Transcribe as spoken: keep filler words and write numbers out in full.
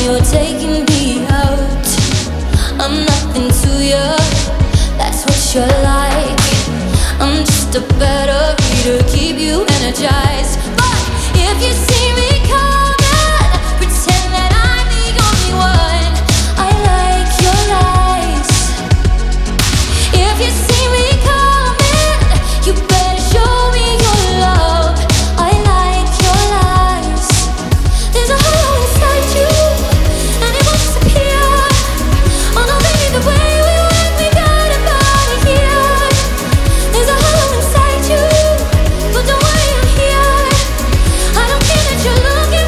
you're taking me out. I'm nothing to you, that's what you're like. I'm just a bird.